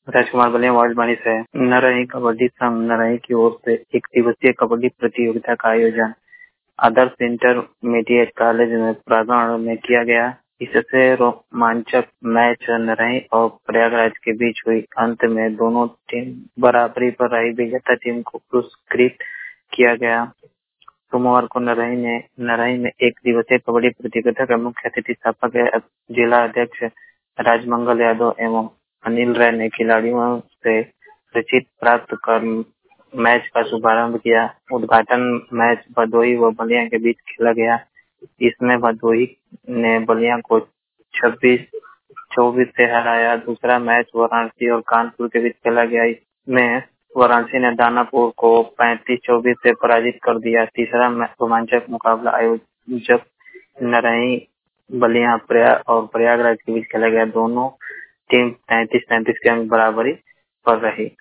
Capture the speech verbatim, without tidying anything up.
राजकुमार Ballia ward से नरही कबड्डी संघ नरही की ओर से एक दिवसीय कबड्डी प्रतियोगिता का आयोजन आदर्श इंटरमीडिएट कॉलेज में प्रांगण में किया गया। इससे रोमांचक मैच नरही और प्रयागराज के बीच हुई। अंत में दोनों टीम बराबरी पर रही। विजेता टीम को पुरस्कृत किया गया। सोमवार को नरही ने नरही में एक दिवसीय कबड्डी प्रतियोगिता का मुख्य अतिथि स्थापक जिला अध्यक्ष राजमंगल यादव एवं अनिल राय ने खिलाड़ियों से रचित प्राप्त कर मैच का शुभारंभ किया। उद्घाटन मैच भदोही व बलिया के बीच खेला गया। इसमें भदोही ने बलिया को छब्बीस चौबीस से हराया। दूसरा मैच वाराणसी और कानपुर के बीच खेला गया। इसमें वाराणसी ने दानापुर को पैंतीस चौबीस से पराजित कर दिया। तीसरा रोमांचक मुकाबला आयोजक नरही बलिया प्रया और प्रयागराज के बीच खेला गया। दोनों टीम तैंतीस तैंतीस के अंक बराबरी पर रही।